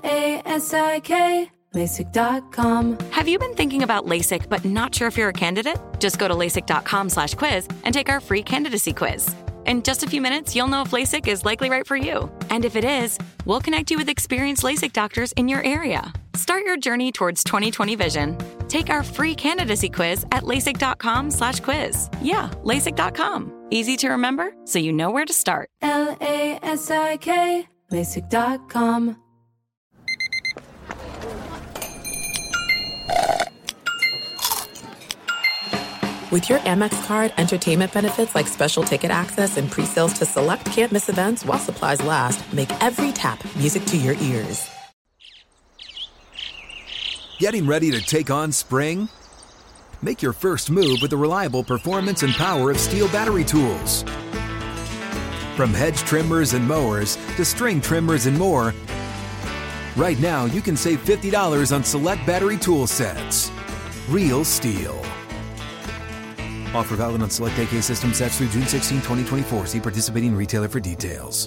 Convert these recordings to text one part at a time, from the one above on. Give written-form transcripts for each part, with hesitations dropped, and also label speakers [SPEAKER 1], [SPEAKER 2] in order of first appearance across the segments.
[SPEAKER 1] LASIK, LASIK.com.
[SPEAKER 2] Have you been thinking about LASIK but not sure if you're a candidate? Just go to LASIK.com/quiz and take our free candidacy quiz. In just a few minutes, you'll know if LASIK is likely right for you. And if it is, we'll connect you with experienced LASIK doctors in your area. Start your journey towards 20/20 vision. Take our free candidacy quiz at LASIK.com/quiz. Yeah, LASIK.com. Easy to remember, so you know where to start.
[SPEAKER 1] LASIK, LASIK.com.
[SPEAKER 3] With your Amex card, entertainment benefits like special ticket access and pre-sales to select can't-miss events while supplies last make every tap music to your ears.
[SPEAKER 4] Getting ready to take on spring? Make your first move with the reliable performance and power of Steel battery tools. From hedge trimmers and mowers to string trimmers and more, right now you can save $50 on select battery tool sets. Real Steel. Offer valid on select AK system sets through June 16, 2024. See participating retailer for details.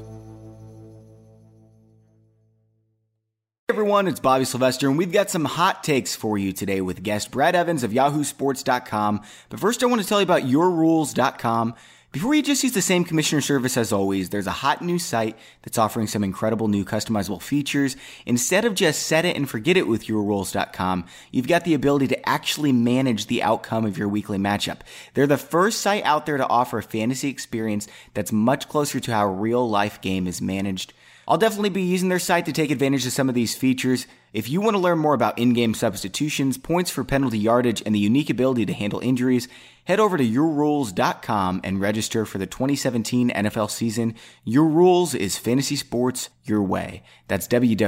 [SPEAKER 5] Hey everyone, it's Bobby Sylvester, and we've got some hot takes for you today with guest Brad Evans of YahooSports.com. But first, I want to tell you about YourRules.com. Before you just use the same commissioner service as always, there's a hot new site that's offering some incredible new customizable features. Instead of just set it and forget it with YourRules.com, you've got the ability to actually manage the outcome of your weekly matchup. They're the first site out there to offer a fantasy experience that's much closer to how a real-life game is managed. I'll definitely be using their site to take advantage of some of these features. If you want to learn more about in-game substitutions, points for penalty yardage, and the unique ability to handle injuries, head over to YourRules.com and register for the 2017 NFL season. Your Rules is fantasy sports your way. That's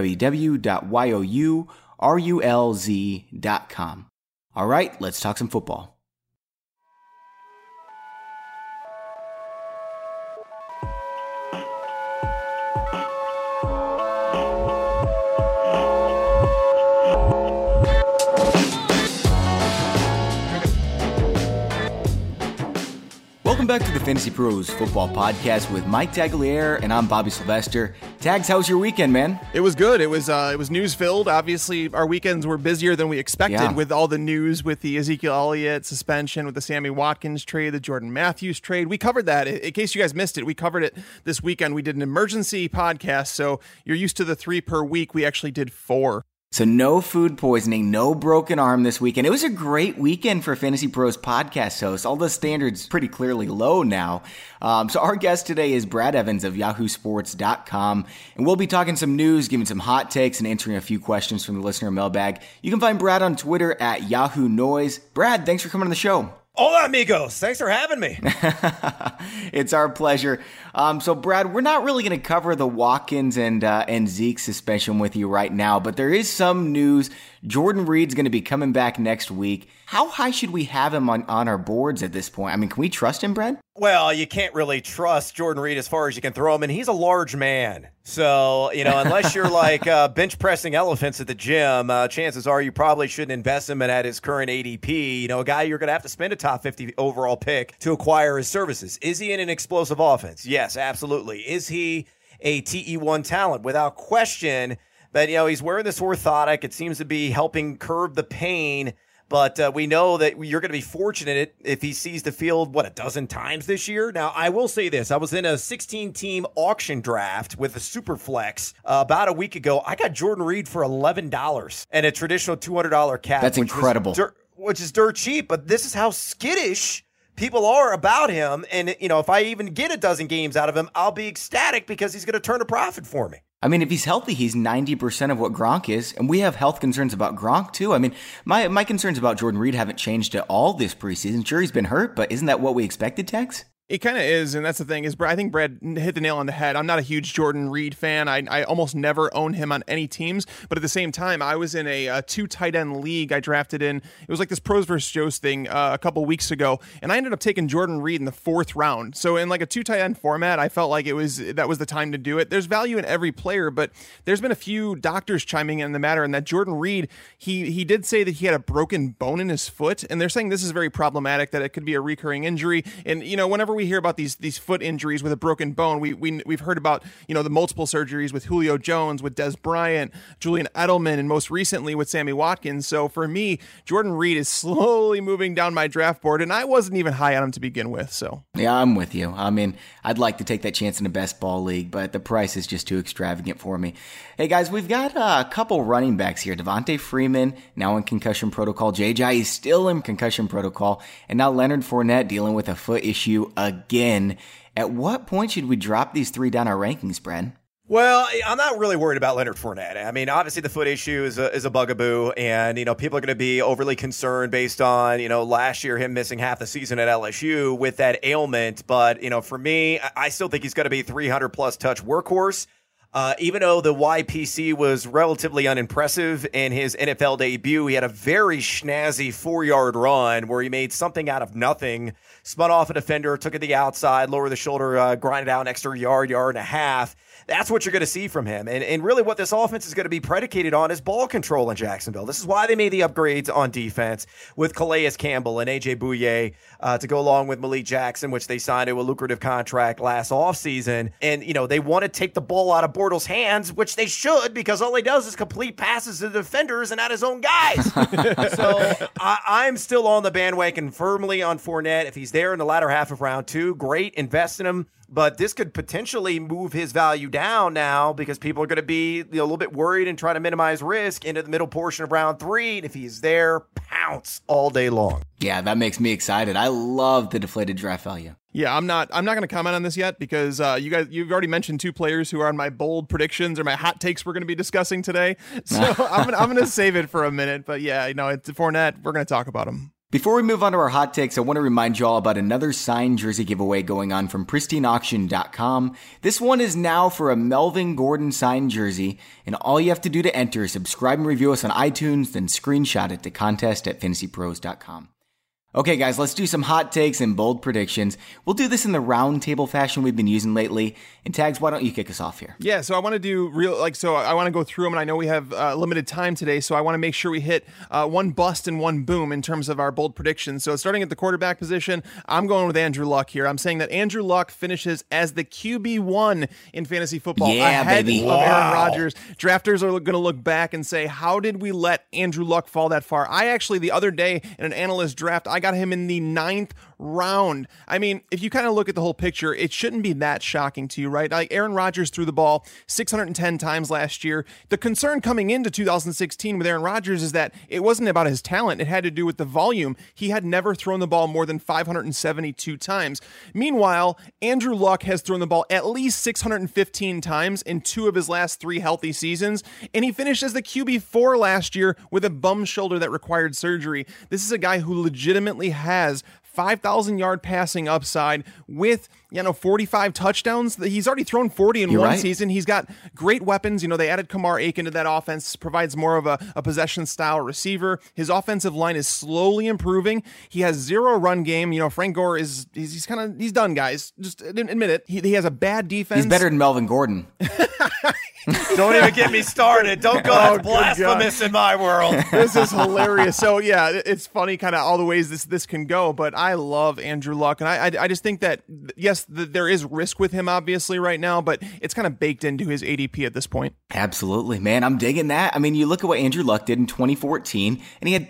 [SPEAKER 5] www.yourulz.com. All right, let's talk some football. Welcome back to the Fantasy Pros Football Podcast with Mike Tagliere, and I'm Bobby Sylvester. Tags, how was your weekend, man?
[SPEAKER 6] It was good. It was news-filled. Obviously, our weekends were busier than we expected with all the news with the Ezekiel Elliott suspension, with the Sammy Watkins trade, the Jordan Matthews trade. We covered that. In case you guys missed it, we covered it this weekend. We did an emergency podcast, so you're used to the 3 per week. We actually did 4.
[SPEAKER 5] So no food poisoning, no broken arm this weekend. It was a great weekend for Fantasy Pros podcast hosts. All the standards pretty clearly low now. So our guest today is Brad Evans of YahooSports.com, and we'll be talking some news, giving some hot takes, and answering a few questions from the listener mailbag. You can find Brad on Twitter at Yahoo Noise. Brad, thanks for coming on the show.
[SPEAKER 7] Hola, amigos. Thanks for having me.
[SPEAKER 5] It's our pleasure. So, Brad, we're not really going to cover the Watkins and Zeke suspension with you right now, but there is some news. Jordan Reed's going to be coming back next week. How high should we have him on our boards at this point? I mean, can we trust him, Brad?
[SPEAKER 7] Well, you can't really trust Jordan Reed as far as you can throw him, and he's a large man. So, unless you're like bench pressing elephants at the gym, chances are you probably shouldn't invest him at his current ADP. A guy you're going to have to spend a top 50 overall pick to acquire his services. Is he in an explosive offense? Yes, absolutely. Is he a TE1 talent? Without question. But, he's wearing this orthotic. It seems to be helping curb the pain. But we know that you're going to be fortunate if he sees the field, a dozen times this year? Now, I will say this. I was in a 16-team auction draft with a Superflex about a week ago. I got Jordan Reed for $11 and a traditional $200 cap.
[SPEAKER 5] That's incredible.
[SPEAKER 7] Which is dirt cheap, but this is how skittish people are about him. And, if I even get a dozen games out of him, I'll be ecstatic because he's going to turn a profit for me.
[SPEAKER 5] I mean, if he's healthy, he's 90% of what Gronk is, and we have health concerns about Gronk too. I mean, my concerns about Jordan Reed haven't changed at all this preseason. Sure, he's been hurt, but isn't that what we expected, Tex?
[SPEAKER 6] It kind of is, and that's the thing, is I think Brad hit the nail on the head. I'm not a huge Jordan Reed fan. I almost never own him on any teams, but at the same time, I was in a 2 tight end league I drafted in. It was like this pros versus Joes thing a couple weeks ago, and I ended up taking Jordan Reed in the 4th round. So in like a 2 tight end format, I felt like that was the time to do it. There's value in every player, but there's been a few doctors chiming in the matter, and that Jordan Reed, he did say that he had a broken bone in his foot, and they're saying this is very problematic, that it could be a recurring injury. And, whenever we hear about these foot injuries with a broken bone, we've heard about, the multiple surgeries with Julio Jones, with Des Bryant, Julian Edelman, and most recently with Sammy Watkins. So for me, Jordan Reed is slowly moving down my draft board, and I wasn't even high on him to begin with. So
[SPEAKER 5] yeah, I'm with you. I mean, I'd like to take that chance in a best ball league, but the price is just too extravagant for me. Hey guys, we've got a couple running backs here. Devontae Freeman now in concussion protocol. J.J. is still in concussion protocol, and now Leonard Fournette dealing with a foot issue again. At what point should we drop these three down our rankings, Brad?
[SPEAKER 7] Well, I'm not really worried about Leonard Fournette. I mean, obviously the foot issue is a bugaboo, and, people are going to be overly concerned based on, last year him missing half the season at LSU with that ailment. But, for me, I still think he's going to be 300-plus touch workhorse. Even though the YPC was relatively unimpressive in his NFL debut, he had a very snazzy 4-yard run where he made something out of nothing, spun off a defender, took it to the outside, lower the shoulder, grinded out an extra yard and a half. That's what you're going to see from him. And really what this offense is going to be predicated on is ball control in Jacksonville. This is why they made the upgrades on defense with Calais Campbell and A.J. Bouye to go along with Malik Jackson, which they signed to a lucrative contract last offseason. And, they want to take the ball out of Bortles' hands, which they should, because all he does is complete passes to the defenders and not his own guys. So I'm still on the bandwagon firmly on Fournette. If he's there in the latter half of round 2, great, invest in him. But this could potentially move his value down now because people are going to be a little bit worried and trying to minimize risk into the middle portion of round 3. And if he's there, pounce all day long.
[SPEAKER 5] Yeah, that makes me excited. I love the deflated draft value.
[SPEAKER 6] Yeah, I'm not going to comment on this yet because you've already mentioned 2 players who are on my bold predictions or my hot takes we're going to be discussing today. So I'm going to save it for a minute. But yeah, it's Fournette. We're going to talk about him.
[SPEAKER 5] Before we move on to our hot takes, I want to remind you all about another signed jersey giveaway going on from pristineauction.com. This one is now for a Melvin Gordon signed jersey, and all you have to do to enter is subscribe and review us on iTunes, then screenshot it to contest@fantasypros.com. Okay, guys, let's do some hot takes and bold predictions. We'll do this in the round table fashion we've been using lately. And Tags, why don't you kick us off here?
[SPEAKER 6] Yeah, so I want to do I want to go through them, and I know we have limited time today, so I want to make sure we hit one bust and one boom in terms of our bold predictions. So starting at the quarterback position, I'm going with Andrew Luck here. I'm saying that Andrew Luck finishes as the QB1 in fantasy football ahead of Aaron Rodgers. Drafters are going to look back and say, how did we let Andrew Luck fall that far? I actually, the other day in an analyst draft, I got him in the 9th round. I mean, if you kind of look at the whole picture, it shouldn't be that shocking to you, right? Like Aaron Rodgers threw the ball 610 times last year. The concern coming into 2016 with Aaron Rodgers is that it wasn't about his talent. It had to do with the volume. He had never thrown the ball more than 572 times. Meanwhile, Andrew Luck has thrown the ball at least 615 times in 2 of his last 3 healthy seasons, and he finished as the QB4 last year with a bum shoulder that required surgery. This is a guy who legitimately has 5,000-yard passing upside with, 45 touchdowns. He's already thrown 40 in one season. He's got great weapons. They added Kamar Aiken to that offense, provides more of a possession-style receiver. His offensive line is slowly improving. He has 0 run game. Frank Gore he's done, guys. Just admit it. He has a bad defense.
[SPEAKER 5] He's better than Melvin Gordon.
[SPEAKER 7] Don't even get me started. Don't go. That's blasphemous in my world.
[SPEAKER 6] This is hilarious. So yeah, it's funny kind of all the ways this can go, but I love Andrew Luck. And I just think that, yes, there is risk with him obviously right now, but it's kind of baked into his ADP at this point.
[SPEAKER 5] Absolutely, man. I'm digging that. I mean, you look at what Andrew Luck did in 2014, and he had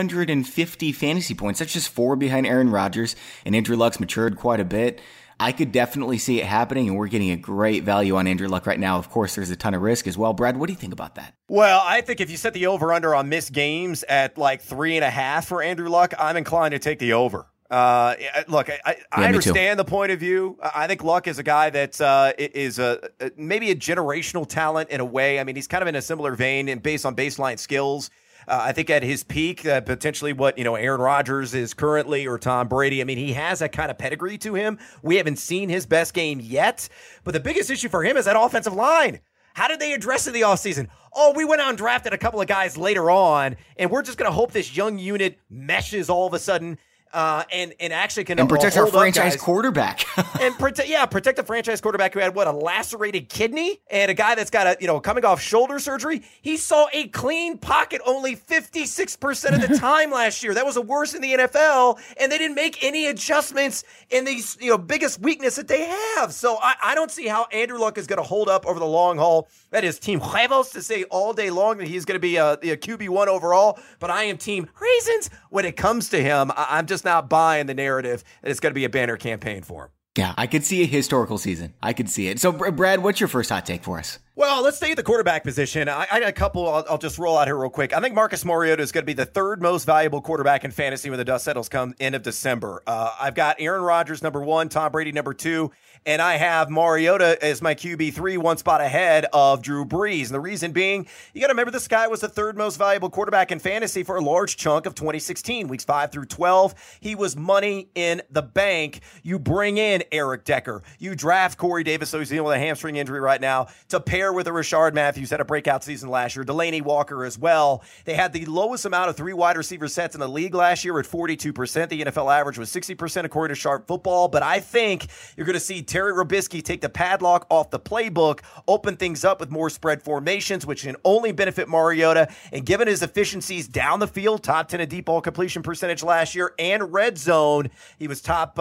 [SPEAKER 5] 350 fantasy points. That's just 4 behind Aaron Rodgers, and Andrew Luck's matured quite a bit. I could definitely see it happening, and we're getting a great value on Andrew Luck right now. Of course, there's a ton of risk as well. Brad, what do you think about that?
[SPEAKER 7] Well, I think if you set the over-under on missed games at like 3.5 for Andrew Luck, I'm inclined to take the over. Look, I understand the point of view. I think Luck is a guy that is maybe a generational talent in a way. I mean, he's kind of in a similar vein and based on baseline skills. I think at his peak, potentially what, Aaron Rodgers is currently or Tom Brady. I mean, he has that kind of pedigree to him. We haven't seen his best game yet. But the biggest issue for him is that offensive line. How did they address it in the offseason? Oh, we went out and drafted a couple of guys later on, and we're just going to hope this young unit meshes all of a sudden. and actually can
[SPEAKER 5] protect our
[SPEAKER 7] hold up
[SPEAKER 5] franchise
[SPEAKER 7] guys.
[SPEAKER 5] quarterback.
[SPEAKER 7] And protect the franchise quarterback who had a lacerated kidney, and a guy that's got coming off shoulder surgery. He saw a clean pocket only 56% of the time last year. That was the worst in the NFL, and they didn't make any adjustments in these biggest weakness that they have. So I don't see how Andrew Luck is going to hold up over the long haul. That is Team Huevos to say all day long that he's going to be a QB1 overall, but I am Team Raisins when it comes to him. I'm just not buying the narrative that it's going to be a banner campaign for him.
[SPEAKER 5] Yeah, I could see a historical season. I could see it. So, Brad, what's your first hot take for us?
[SPEAKER 7] Well, let's stay at the quarterback position. I got a couple I'll just roll out here real quick. I think Marcus Mariota is going to be the third most valuable quarterback in fantasy when the dust settles come end of December. I've got Aaron Rodgers number 1, Tom Brady number 2, and I have Mariota as my QB3, one spot ahead of Drew Brees. And the reason being, you got to remember this guy was the third most valuable quarterback in fantasy for a large chunk of 2016, weeks 5 through 12. He was money in the bank. You bring in Eric Decker. You draft Corey Davis, so he's dealing with a hamstring injury right now, to pair with a Rashard Matthews, had a breakout season last year. Delaney Walker as well. They had the lowest amount of 3 wide receiver sets in the league last year at 42%. The NFL average was 60% according to Sharp Football. But I think you're going to see Terry Robisky take the padlock off the playbook, open things up with more spread formations, which can only benefit Mariota. And given his efficiencies down the field, top 10 in deep ball completion percentage last year, and red zone, he was top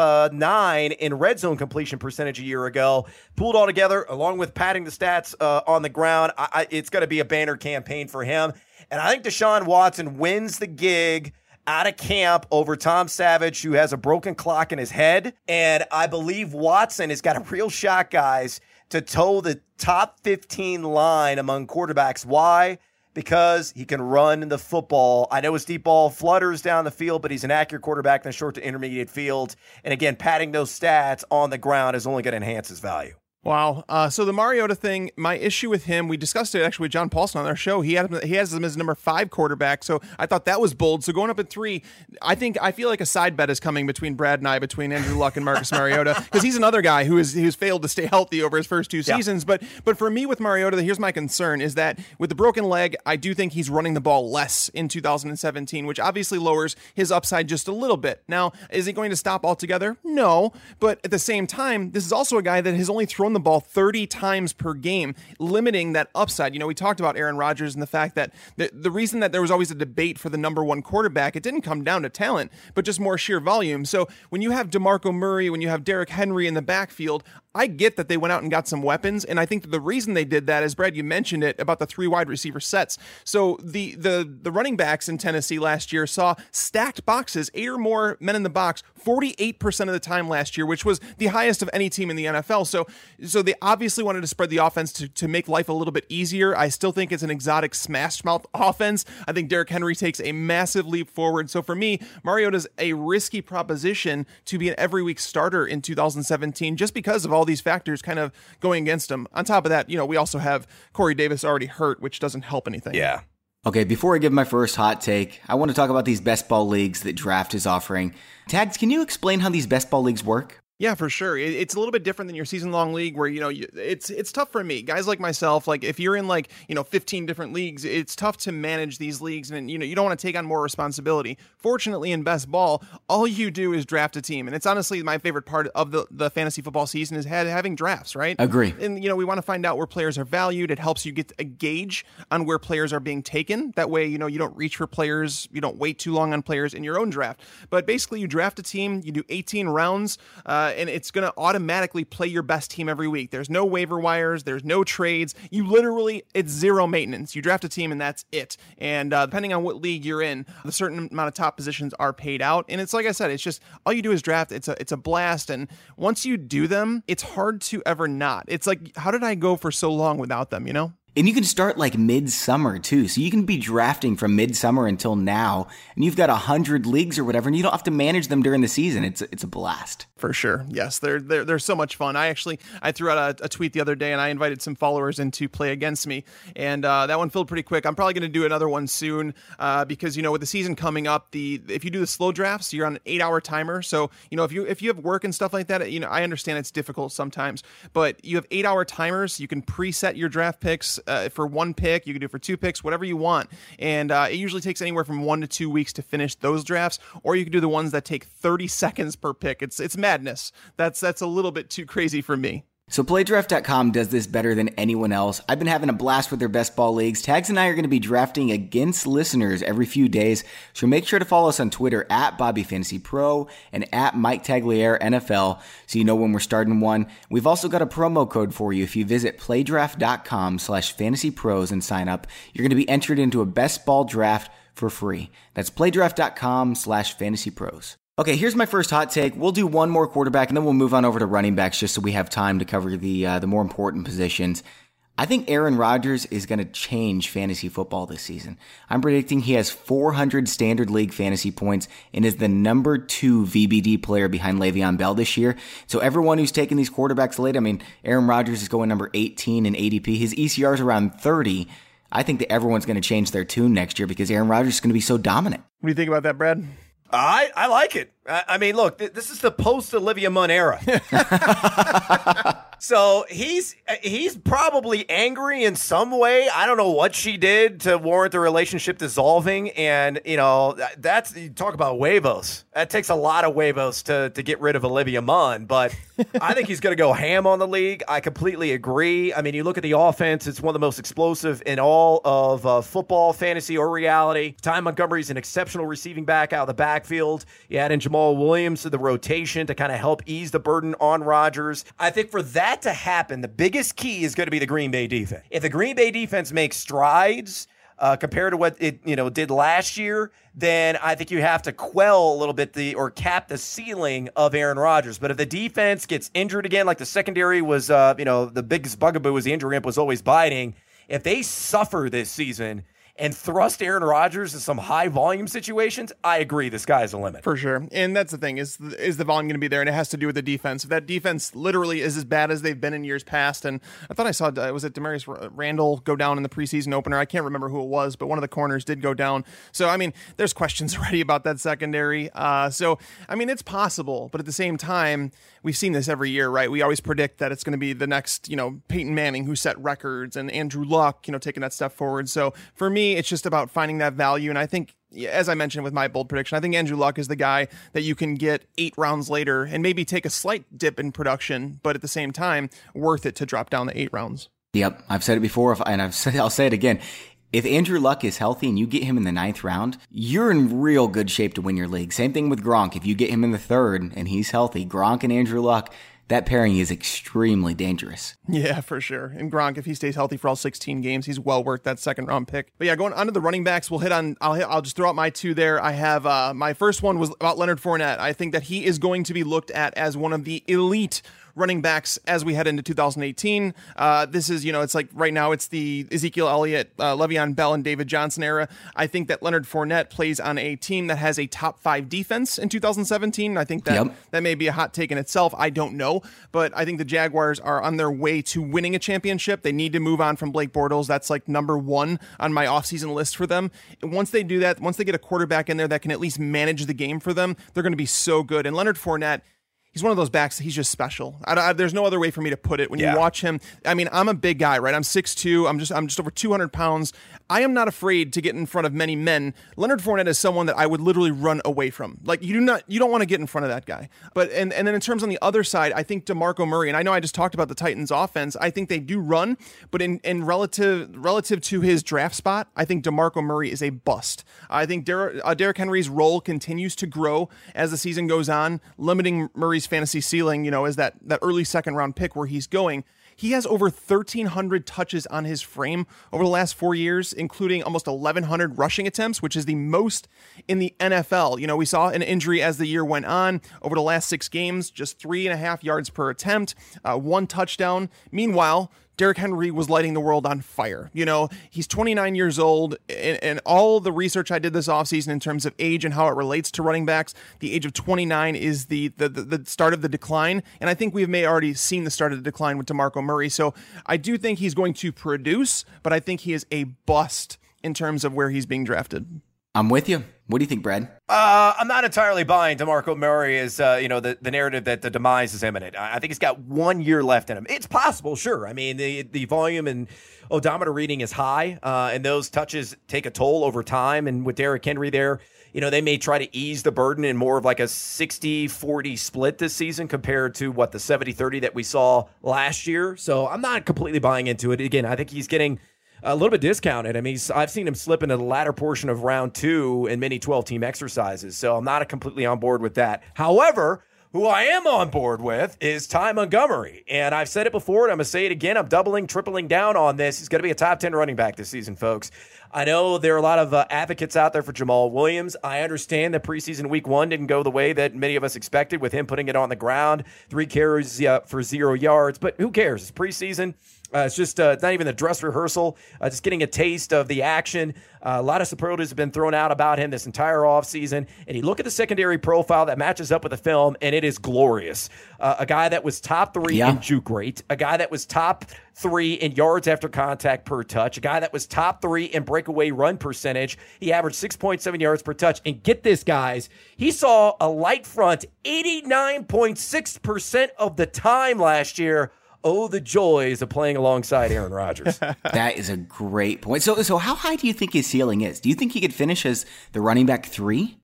[SPEAKER 7] 9 in red zone completion percentage a year ago. Pulled all together, along with padding the stats on the ground, it's going to be a banner campaign for him. And I think Deshaun Watson wins the gig out of camp over Tom Savage, who has a broken clock in his head. And I believe Watson has got a real shot, guys, to toe the top 15 line among quarterbacks. Why? Because he can run the football. I know his deep ball flutters down the field, but he's an accurate quarterback in the short to intermediate field. And again, padding those stats on the ground is only going to enhance his value.
[SPEAKER 6] Wow. So the Mariota thing, my issue with him, we discussed it actually with John Paulson on our show. He has him as number 5 quarterback. So I thought that was bold. So going up at 3, I feel like a side bet is coming between Brad and I, between Andrew Luck and Marcus Mariota, because he's another guy who's failed to stay healthy over his first 2 seasons. But for me with Mariota, here's my concern is that with the broken leg, I do think he's running the ball less in 2017, which obviously lowers his upside just a little bit. Now, is he going to stop altogether? No. But at the same time, this is also a guy that has only thrown the ball 30 times per game, limiting that upside. We talked about Aaron Rodgers and the fact that the reason that there was always a debate for the number 1 quarterback, it didn't come down to talent, but just more sheer volume. So when you have DeMarco Murray, when you have Derrick Henry in the backfield, I get that they went out and got some weapons, and I think that the reason they did that is, Brad, you mentioned it, about the 3 wide receiver sets. So the running backs in Tennessee last year saw stacked boxes, 8 or more men in the box, 48% of the time last year, which was the highest of any team in the NFL. So they obviously wanted to spread the offense to make life a little bit easier. I still think it's an exotic smash mouth offense. I think Derrick Henry takes a massive leap forward. So for me, Mariota's a risky proposition to be an every week starter in 2017, just because of all these factors kind of going against him. On top of that, we also have Corey Davis already hurt, which doesn't help anything.
[SPEAKER 7] Yeah.
[SPEAKER 5] Okay, before I give my first hot take, I want to talk about these best ball leagues that Draft is offering. Tags, can you explain how these best ball leagues work?
[SPEAKER 6] Yeah, for sure. It's a little bit different than your season-long league where, it's tough for me. Guys like myself, like if you're in 15 different leagues, it's tough to manage these leagues and, you don't want to take on more responsibility. Fortunately, in best ball, all you do is draft a team. And it's honestly my favorite part of the fantasy football season is having drafts, right?
[SPEAKER 5] Agree.
[SPEAKER 6] And, we want to find out where players are valued. It helps you get a gauge on where players are being taken. That way, you don't reach for players. You don't wait too long on players in your own draft. But basically, you draft a team, you do 18 rounds, and it's going to automatically play your best team every week. There's no waiver wires. There's no trades. It's zero maintenance. You draft a team and that's it. And depending on what league you're in, a certain amount of top positions are paid out. And it's like I said, it's just all you do is draft. It's a blast. And once you do them, it's hard to ever not. It's like, how did I go for so long without them,
[SPEAKER 5] And you can start midsummer too. So you can be drafting from midsummer until now, and you've got 100 leagues or whatever, and you don't have to manage them during the season. It's a blast.
[SPEAKER 6] For sure. Yes, they're so much fun. I threw out a tweet the other day, and I invited some followers in to play against me, and that one filled pretty quick. I'm probably going to do another one soon because with the season coming up, if you do the slow drafts, you're on an 8-hour timer. So if you have work and stuff like that, I understand it's difficult sometimes, but you have 8-hour timers. You can preset your draft picks for one pick. You can do it for 2 picks, whatever you want, and it usually takes anywhere from 1 to 2 weeks to finish those drafts. Or you can do the ones that take 30 seconds per pick. It's madness. That's a little bit too crazy for me.
[SPEAKER 5] So PlayDraft.com does this better than anyone else. I've been having a blast with their best ball leagues. Tags and I are going to be drafting against listeners every few days, so make sure to follow us on Twitter at BobbyFantasyPro and at MikeTagliere-NFL so you know when we're starting one. We've also got a promo code for you. If you visit PlayDraft.com/FantasyPros and sign up, you're going to be entered into a best ball draft for free. That's PlayDraft.com/FantasyPros. Okay, here's my first hot take. We'll do one more quarterback, and then we'll move on over to running backs just so we have time to cover the more important positions. I think Aaron Rodgers is going to change fantasy football this season. I'm predicting he has 400 standard league fantasy points and is the number 2 VBD player behind Le'Veon Bell this year. So everyone who's taking these quarterbacks late, Aaron Rodgers is going number 18 in ADP. His ECR is around 30. I think that everyone's going to change their tune next year because Aaron Rodgers is going to be so dominant.
[SPEAKER 6] What do you think about that, Brad?
[SPEAKER 7] I like it. Look, this is the post-Olivia Munn era. So he's probably angry in some way. I don't know what she did to warrant the relationship dissolving. And, you talk about huevos. That takes a lot of huevos to get rid of Olivia Munn. But I think he's going to go ham on the league. I completely agree. You look at the offense. It's one of the most explosive in all of football, fantasy, or reality. Ty Montgomery's an exceptional receiving back out of the backfield. You add in Jamal Williams to the rotation to kind of help ease the burden on Rodgers. I think for that to happen, the biggest key is going to be the Green Bay defense. If the Green Bay defense makes strides compared to what it did last year, then I think you have to quell a little bit or cap the ceiling of Aaron Rodgers. But if the defense gets injured again, like the secondary was, the biggest bugaboo was the injury imp was always biting. If they suffer this season and thrust Aaron Rodgers in some high volume situations, I agree the sky's the limit.
[SPEAKER 6] For sure. And that's the thing, is the volume going to be there? And it has to do with the defense. If that defense literally is as bad as they've been in years past, and I thought I saw, was it Demarius Randall go down in the preseason opener? I can't remember who it was, but one of the corners did go down. So, there's questions already about that secondary. It's possible, but at the same time, we've seen this every year, right? We always predict that it's going to be the next, Peyton Manning who set records, and Andrew Luck, taking that step forward. So for me, it's just about finding that value. And I think, as I mentioned with my bold prediction, I think Andrew Luck is the guy that you can get 8 rounds later and maybe take a slight dip in production, but at the same time, worth it to drop down the 8 rounds.
[SPEAKER 5] Yep. I've said it before, and I'll say it again. If Andrew Luck is healthy and you get him in the 9th round, you're in real good shape to win your league. Same thing with Gronk. If you get him in the 3rd and he's healthy, Gronk and Andrew Luck, that pairing is extremely dangerous.
[SPEAKER 6] Yeah, for sure. And Gronk, if he stays healthy for all 16 games, he's well worth that 2nd round pick. But yeah, going on to the running backs, I'll just throw out my 2 there. I have, my first one was about Leonard Fournette. I think that he is going to be looked at as one of the elite running backs as we head into 2018. This is, it's like right now it's the Ezekiel Elliott, Le'Veon Bell, and David Johnson era. I think that Leonard Fournette plays on a team that has a top 5 defense in 2017. I think that that may be a hot take in itself. I don't know, but I think the Jaguars are on their way to winning a championship. They need to move on from Blake Bortles. That's like number 1 on my offseason list for them. Once they do that, once they get a quarterback in there that can at least manage the game for them, they're going to be so good. And Leonard Fournette, he's one of those backs that he's just special. There's no other way for me to put it. When you watch him, I'm a big guy, right? I'm 6'2". I'm just over 200 pounds. I am not afraid to get in front of many men. Leonard Fournette is someone that I would literally run away from. Like you don't want to get in front of that guy. But and then in terms on the other side, I think DeMarco Murray, and I know I just talked about the Titans offense. I think they do run, but in relative to his draft spot, I think DeMarco Murray is a bust. I think Derrick Henry's role continues to grow as the season goes on, limiting Murray's fantasy ceiling, is that early 2nd round pick where he's going. He has over 1,300 touches on his frame over the last 4 years, including almost 1,100 rushing attempts, which is the most in the NFL. We saw an injury as the year went on. Over the last 6 games, just 3.5 yards per attempt, 1 touchdown. Meanwhile, Derrick Henry was lighting the world on fire. He's 29 years old, and all the research I did this offseason in terms of age and how it relates to running backs, the age of 29 is the start of the decline, and I think we may already seen the start of the decline with DeMarco Murray. So I do think he's going to produce, but I think he is a bust in terms of where he's being drafted.
[SPEAKER 5] I'm with you. What do you think, Brad?
[SPEAKER 7] I'm not entirely buying DeMarco Murray as, the narrative that the demise is imminent. I think he's got 1 year left in him. It's possible, sure. I mean, the volume and odometer reading is high, and those touches take a toll over time. And with Derrick Henry there, they may try to ease the burden in more of like a 60-40 split this season compared to the 70-30 that we saw last year. So I'm not completely buying into it. Again, I think he's getting a little bit discounted. I mean, I've seen him slip into the latter portion of round 2 in many 12-team exercises, so I'm not completely on board with that. However, who I am on board with is Ty Montgomery, and I've said it before, and I'm going to say it again. I'm doubling, tripling down on this. He's going to be a top 10 running back this season, folks. I know there are a lot of advocates out there for Jamal Williams. I understand that preseason week 1 didn't go the way that many of us expected with him putting it on the ground, 3 carries for 0 yards, but who cares? It's preseason. It's just not even a dress rehearsal, just getting a taste of the action. A lot of superlatives have been thrown out about him this entire offseason. And you look at the secondary profile that matches up with the film, and it is glorious. A guy that was top 3 in juke rate, a guy that was top 3 in yards after contact per touch, a guy that was top 3 in breakaway run percentage. He averaged 6.7 yards per touch. And get this, guys, he saw a light front 89.6% of the time last year. Oh, the joys of playing alongside Aaron Rodgers.
[SPEAKER 5] That is a great point. So how high do you think his ceiling is? Do you think he could finish as the running back 3?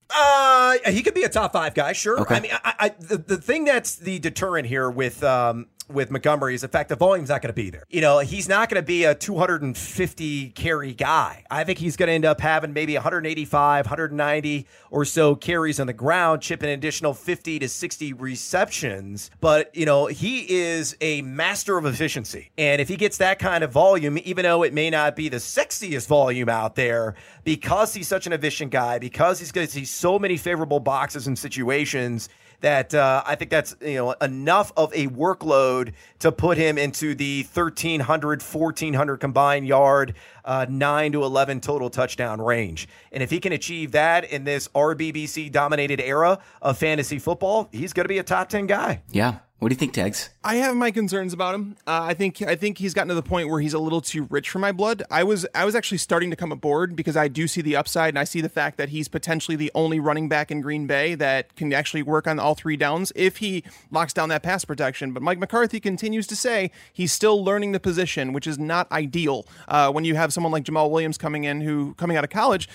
[SPEAKER 7] He could be a top 5 guy, sure. Okay. I mean, the thing that's the deterrent here with Montgomery is the fact the volume's not going to be there. He's not going to be a 250 carry guy. I think he's going to end up having maybe 185, 190 or so carries on the ground, chipping an additional 50 to 60 receptions. But, he is a master of efficiency. And if he gets that kind of volume, even though it may not be the sexiest volume out there, because he's such an efficient guy, because he's going to see so many favorable boxes and situations, that I think that's enough of a workload to put him into the 1,300, 1,400 combined yard, 9 to 11 total touchdown range. And if he can achieve that in this RBBC dominated era of fantasy football, he's going to be a top 10 guy.
[SPEAKER 5] Yeah. What do you think, Tegs?
[SPEAKER 6] I have my concerns about him. I think he's gotten to the point where he's a little too rich for my blood. I was actually starting to come aboard because I do see the upside, and I see the fact that he's potentially the only running back in Green Bay that can actually work on all 3 downs if he locks down that pass protection. But Mike McCarthy continues to say he's still learning the position, which is not ideal. When you have someone like Jamal Williams coming out of college,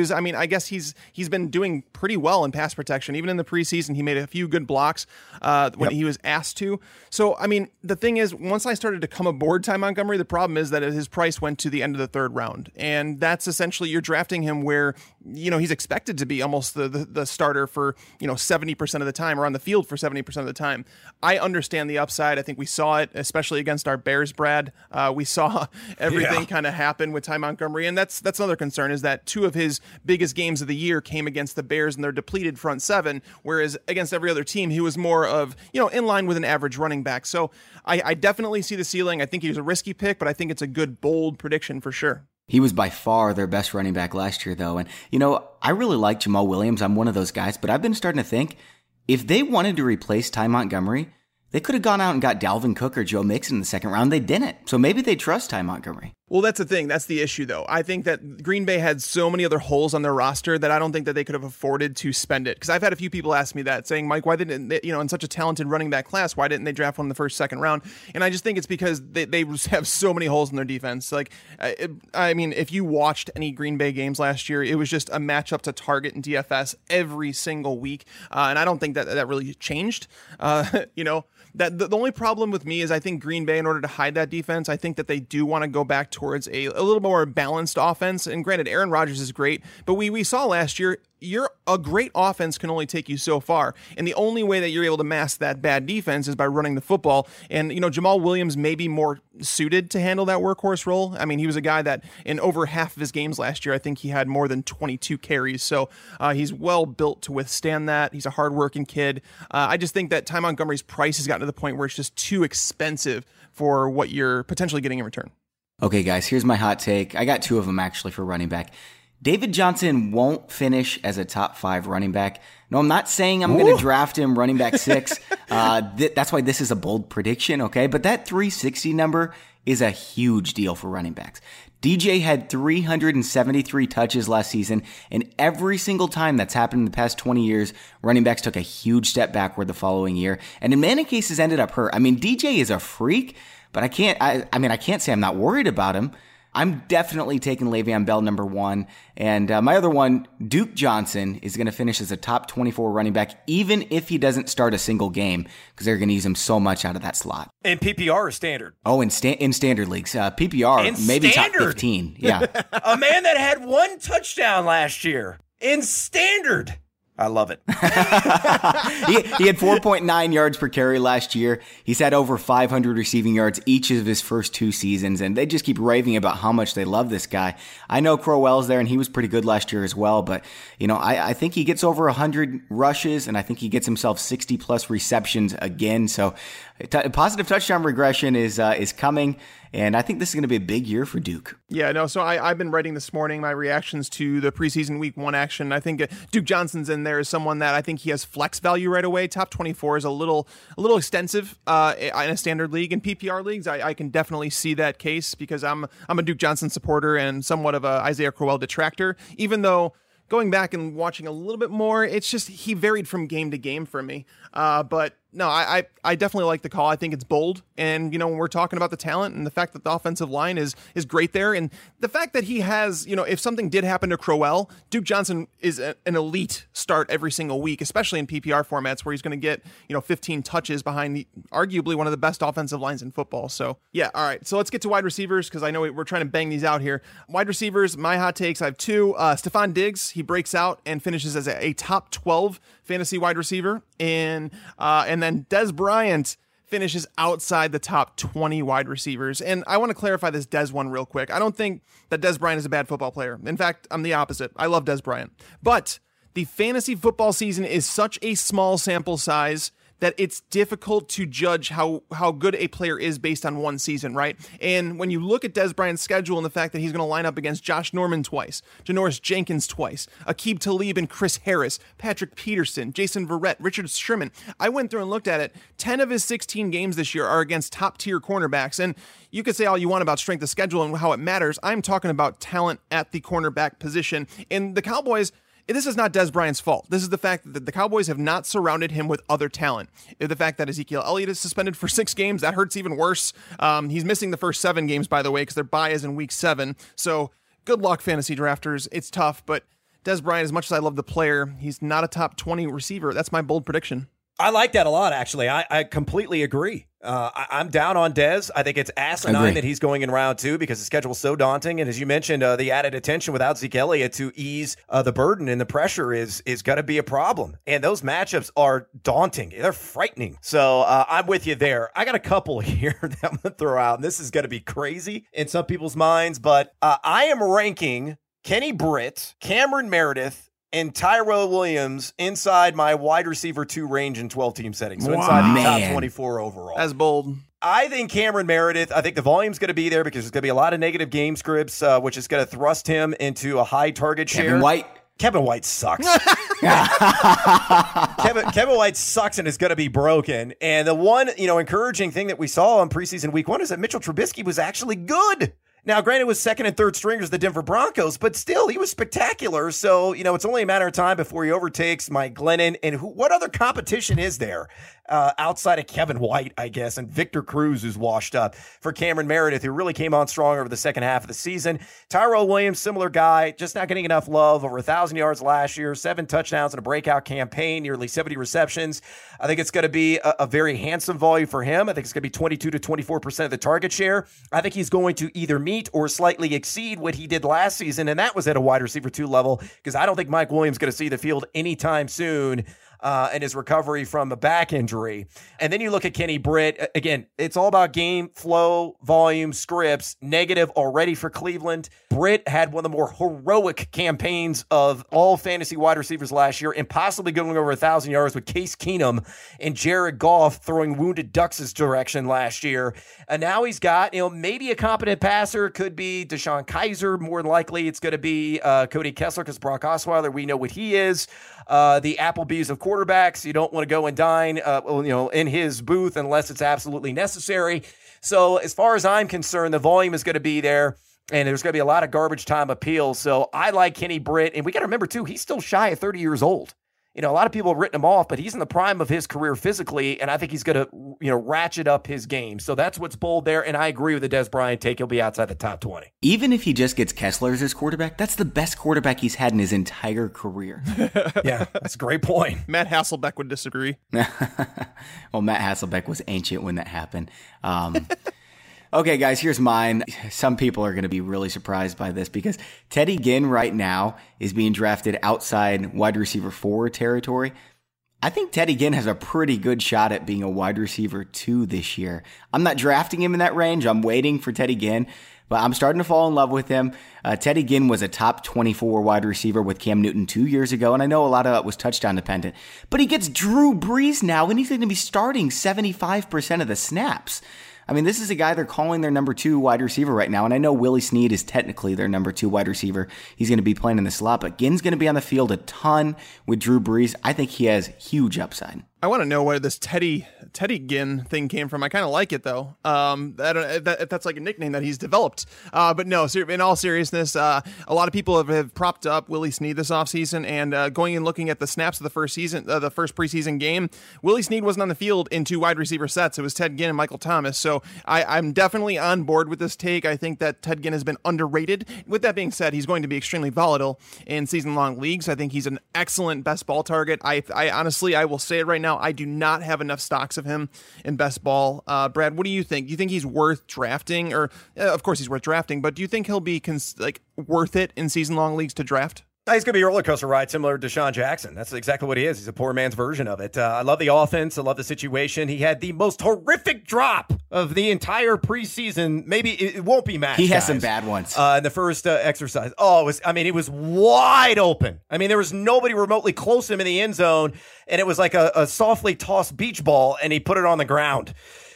[SPEAKER 6] I guess he's been doing pretty well in pass protection. Even in the preseason, he made a few good blocks when he was asked to. So, the thing is, once I started to come aboard Ty Montgomery, the problem is that his price went to the end of the 3rd round. And that's essentially, you're drafting him where, he's expected to be almost the starter for, 70% of the time, or on the field for 70% of the time. I understand the upside. I think we saw it, especially against our Bears, Brad. We saw everything kind of happen with Ty Montgomery. And that's another concern, is that 2 of his biggest games of the year came against the Bears and their depleted front 7, whereas against every other team, he was more of, in line with an average running back. So I definitely see the ceiling. I think he was a risky pick, but I think it's a good, bold prediction for sure.
[SPEAKER 5] He was by far their best running back last year, though. And, I really like Jamal Williams. I'm one of those guys, but I've been starting to think if they wanted to replace Ty Montgomery, they could have gone out and got Dalvin Cook or Joe Mixon in the 2nd round. They didn't. So maybe they trust Ty Montgomery.
[SPEAKER 6] Well, that's the thing. That's the issue, though. I think that Green Bay had so many other holes on their roster that I don't think that they could have afforded to spend it. Because I've had a few people ask me that, saying, Mike, why didn't they, in such a talented running back class, why didn't they draft one in the 1st, 2nd round? And I just think it's because they just have so many holes in their defense. If you watched any Green Bay games last year, it was just a matchup to target in DFS every single week. And I don't think that really changed. That the only problem with me is I think Green Bay, in order to hide that defense, I think that they do want to go back towards a little more balanced offense. And granted, Aaron Rodgers is great, but we saw last year a great offense can only take you so far. And the only way that you're able to mask that bad defense is by running the football. And, Jamal Williams may be more suited to handle that workhorse role. I mean, he was a guy that in over half of his games last year, I think he had more than 22 carries. So he's well built to withstand that. He's a hardworking kid. I just think that Ty Montgomery's price has gotten to the point where it's just too expensive for what you're potentially getting in return.
[SPEAKER 5] Okay, guys, here's my hot take. I got 2 of them actually for running back. David Johnson won't finish as a top 5 running back. No, I'm not saying I'm going to draft him running back 6. That's why this is a bold prediction, okay? But that 360 number is a huge deal for running backs. DJ had 373 touches last season, and every single time that's happened in the past 20 years, running backs took a huge step backward the following year, and in many cases ended up hurt. I mean, DJ is a freak, but I can't say I'm not worried about him. I'm definitely taking Le'Veon Bell number 1. And my other one, Duke Johnson, is going to finish as a top 24 running back, even if he doesn't start a single game, because they're going to use him so much out of that slot.
[SPEAKER 7] And PPR or standard?
[SPEAKER 5] Oh, in standard leagues. PPR, maybe top 15. Yeah.
[SPEAKER 7] A man that had 1 touchdown last year in standard. I love it.
[SPEAKER 5] He had 4.9 yards per carry last year. He's had over 500 receiving yards each of his first 2 seasons, and they just keep raving about how much they love this guy. I know Crowell's there, and he was pretty good last year as well, but I think he gets over 100 rushes, and I think he gets himself 60-plus receptions again. So positive touchdown regression is coming. And I think this is going to be a big year for Duke.
[SPEAKER 6] Yeah, no, so I've been writing this morning my reactions to the preseason week 1 action. I think Duke Johnson's in there as someone that I think he has flex value right away. Top 24 is a little extensive in a standard league. In PPR leagues, I can definitely see that case because I'm a Duke Johnson supporter and somewhat of a Isaiah Crowell detractor, even though going back and watching a little bit more, it's just he varied from game to game for me. But no, I definitely like the call. I think it's bold. And, when we're talking about the talent and the fact that the offensive line is great there, and the fact that he has, if something did happen to Crowell, Duke Johnson is an elite start every single week, especially in PPR formats where he's going to get, 15 touches behind arguably one of the best offensive lines in football. So, yeah, all right. So let's get to wide receivers because I know we're trying to bang these out here. Wide receivers, my hot takes, I have 2. Stephon Diggs, he breaks out and finishes as a top 12 fantasy wide receiver. And then Dez Bryant finishes outside the top 20 wide receivers. And I want to clarify this Dez one real quick. I don't think that Dez Bryant is a bad football player. In fact, I'm the opposite. I love Dez Bryant. But the fantasy football season is such a small sample size that it's difficult to judge how good a player is based on one season, right? And when you look at Dez Bryant's schedule and the fact that he's going to line up against Josh Norman twice, Janoris Jenkins twice, Aqib Talib and Chris Harris, Patrick Peterson, Jason Verrett, Richard Sherman, I went through and looked at it. 10 of his 16 games this year are against top-tier cornerbacks, and you could say all you want about strength of schedule and how it matters. I'm talking about talent at the cornerback position. And the Cowboys, this is not Dez Bryant's fault. This is the fact that the Cowboys have not surrounded him with other talent. The fact that Ezekiel Elliott is suspended for 6 games, that hurts even worse. He's missing the first 7 games, by the way, because their bye is in week 7. So good luck, fantasy drafters. It's tough, but Dez Bryant, as much as I love the player, he's not a top 20 receiver. That's my bold prediction.
[SPEAKER 7] I like that a lot, actually. I completely agree. I'm down on Dez. I think it's asinine that he's going in round 2 because the schedule's so daunting. And as you mentioned, the added attention without Zeke Elliott to ease the burden and the pressure is going to be a problem. And those matchups are daunting. They're frightening. So I'm with you there. I got a couple here that I'm going to throw out. And this is going to be crazy in some people's minds. But I am ranking Kenny Britt, Cameron Meredith, and Tyrell Williams inside my wide receiver 2 range in 12-team settings. So inside the top 24 overall.
[SPEAKER 6] That's bold.
[SPEAKER 7] I think Cameron Meredith, I think the volume's going to be there because there's going to be a lot of negative game scripts, which is going to thrust him into a high target share. Kevin White sucks. Kevin White sucks and is going to be broken. And the one, encouraging thing that we saw in preseason week 1 is that Mitchell Trubisky was actually good. Now, granted, it was second and third stringers, the Denver Broncos, but still, he was spectacular. So, it's only a matter of time before he overtakes Mike Glennon. And what other competition is there outside of Kevin White, I guess, and Victor Cruz, who's washed up. For Cameron Meredith, who really came on strong over the second half of the season. Tyrell Williams, similar guy, just not getting enough love. Over 1,000 yards last year, 7 touchdowns in a breakout campaign, nearly 70 receptions. I think it's going to be a very handsome volume for him. I think it's going to be 22 to 24% of the target share. I think he's going to either meet or slightly exceed what he did last season, and that was at a wide receiver 2 level, because I don't think Mike Williams is going to see the field anytime soon. And his recovery from a back injury. And then you look at Kenny Britt. Again, it's all about game flow, volume, scripts. Negative already for Cleveland. Britt had one of the more heroic campaigns of all fantasy wide receivers last year, and possibly going over 1,000 yards with Case Keenum and Jared Goff throwing wounded ducks' direction last year. And now he's got, maybe a competent passer. Could be Deshaun Kaiser. More than likely, it's going to be Cody Kessler, because Brock Osweiler, we know what he is. The Applebee's of quarterbacks. You don't want to go and dine, in his booth unless it's absolutely necessary. So as far as I'm concerned, the volume is going to be there, and there's going to be a lot of garbage time appeals. So I like Kenny Britt, and we got to remember too, he's still shy of 30 years old. A lot of people have written him off, but he's in the prime of his career physically, and I think he's going to, ratchet up his game. So that's what's bold there, and I agree with the Des Bryant take. He'll be outside the top 20.
[SPEAKER 5] Even if he just gets Kessler as his quarterback, that's the best quarterback he's had in his entire career.
[SPEAKER 7] Yeah, that's a great point.
[SPEAKER 6] Matt Hasselbeck would disagree.
[SPEAKER 5] Well, Matt Hasselbeck was ancient when that happened. Okay, guys, here's mine. Some people are going to be really surprised by this, because Teddy Ginn right now is being drafted outside wide receiver 4 territory. I think Teddy Ginn has a pretty good shot at being a wide receiver 2 this year. I'm not drafting him in that range. I'm waiting for Teddy Ginn, but I'm starting to fall in love with him. Teddy Ginn was a top 24 wide receiver with Cam Newton 2 years ago, and I know a lot of that was touchdown dependent. But he gets Drew Brees now, and he's going to be starting 75% of the snaps. I mean, this is a guy they're calling their number 2 wide receiver right now, and I know Willie Snead is technically their number 2 wide receiver. He's going to be playing in the slot, but Ginn's going to be on the field a ton with Drew Brees. I think he has huge upside. I
[SPEAKER 6] want to know where this Teddy Ginn thing came from. I kind of like it, though. I don't know if that's like a nickname that he's developed. But no, in all seriousness, a lot of people have propped up Willie Snead this offseason, and going and looking at the snaps of the first preseason game, Willie Snead wasn't on the field in 2 wide receiver sets. It was Ted Ginn and Michael Thomas. So I'm definitely on board with this take. I think that Ted Ginn has been underrated. With that being said, he's going to be extremely volatile in season-long leagues. I think he's an excellent best ball target. I honestly, I will say it right now, I do not have enough stocks of him in best ball. Brad, what do you think? Do you think he's worth drafting? Or, of course he's worth drafting, but do you think he'll be worth it in season-long leagues to draft?
[SPEAKER 7] He's going to be a roller coaster ride similar to Deshaun Jackson. That's exactly what he is. He's a poor man's version of it. I love the offense. I love the situation. He had the most horrific drop of the entire preseason. Maybe it won't be matched.
[SPEAKER 5] He has some bad ones.
[SPEAKER 7] In the first exercise. It was wide open. I mean, there was nobody remotely close to him in the end zone, and it was like a softly tossed beach ball, and he put it on the ground.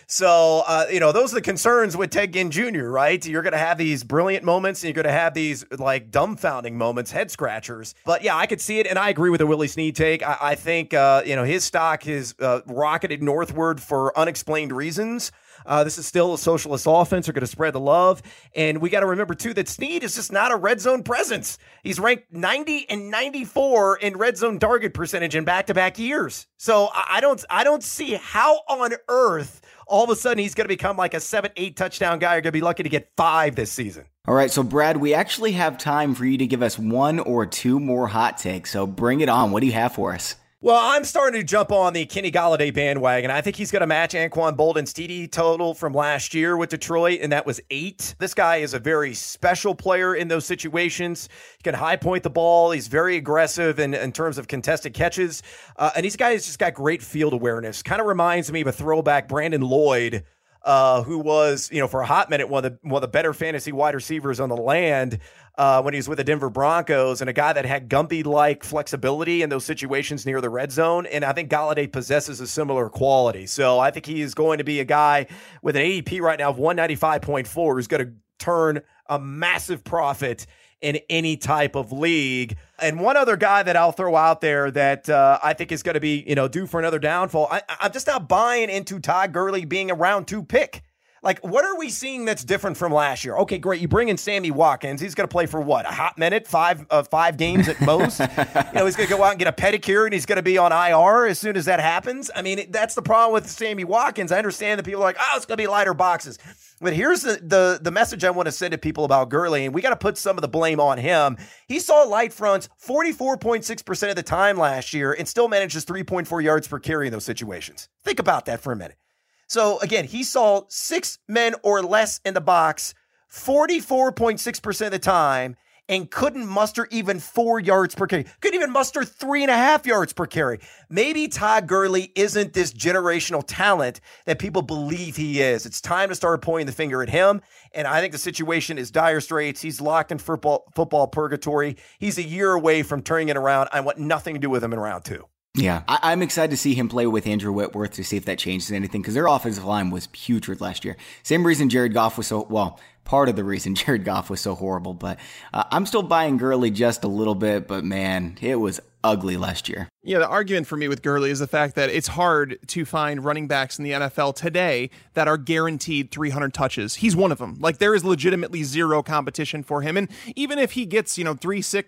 [SPEAKER 7] So, those are the concerns with Ted Ginn Jr., right? You're going to have these brilliant moments, and you're going to have these, dumbfounding moments, head scratchers. But, yeah, I could see it, and I agree with the Willie Snead take. I think, his stock has rocketed northward for unexplained reasons. This is still a socialist offense. They're going to spread the love. And we got to remember, too, that Snead is just not a red zone presence. He's ranked 90 and 94 in red zone target percentage in back-to-back years. So I don't see how on earth all of a sudden he's going to become like a 7-8 touchdown guy. You're going to be lucky to get 5 this season.
[SPEAKER 5] All right, so Brad, we actually have time for you to give us 1 or 2 more hot takes. So bring it on. What do you have for us?
[SPEAKER 7] Well, I'm starting to jump on the Kenny Golladay bandwagon. I think he's going to match Anquan Bolden's TD total from last year with Detroit, and that was 8. This guy is a very special player in those situations. He can high point the ball. He's very aggressive in terms of contested catches. And he's a guy who's just got great field awareness. Kind of reminds me of a throwback Brandon Lloyd, who was, for a hot minute, one of the better fantasy wide receivers on the land when he was with the Denver Broncos, and a guy that had Gumby-like flexibility in those situations near the red zone. And I think Golladay possesses a similar quality. So I think he is going to be a guy with an ADP right now of 195.4 who's going to turn a massive profit in any type of league. And one other guy that I'll throw out there that I think is going to be, due for another downfall. I'm just not buying into Todd Gurley being a round 2 pick. Like, what are we seeing that's different from last year? Okay, great. You bring in Sammy Watkins. He's going to play for what? A hot minute? Five games at most? He's going to go out and get a pedicure, and he's going to be on IR as soon as that happens. I mean, that's the problem with Sammy Watkins. I understand that people are like, oh, it's going to be lighter boxes. But here's the message I want to send to people about Gurley, and we got to put some of the blame on him. He saw light fronts 44.6% of the time last year and still manages 3.4 yards per carry in those situations. Think about that for a minute. So, again, he saw 6 men or less in the box 44.6% of the time and couldn't muster even 4 yards per carry. Couldn't even muster 3.5 yards per carry. Maybe Todd Gurley isn't this generational talent that people believe he is. It's time to start pointing the finger at him, and I think the situation is dire straits. He's locked in football purgatory. He's a year away from turning it around. I want nothing to do with him in round 2.
[SPEAKER 5] Yeah, I'm excited to see him play with Andrew Whitworth to see if that changes anything, because their offensive line was putrid last year. Same reason Jared Goff was part of the reason Jared Goff was so horrible, but I'm still buying Gurley just a little bit, but man, it was ugly last year.
[SPEAKER 6] Yeah, the argument for me with Gurley is the fact that it's hard to find running backs in the NFL today that are guaranteed 300 touches. He's one of them. Like, there is legitimately zero competition for him. And even if he gets, 3.6,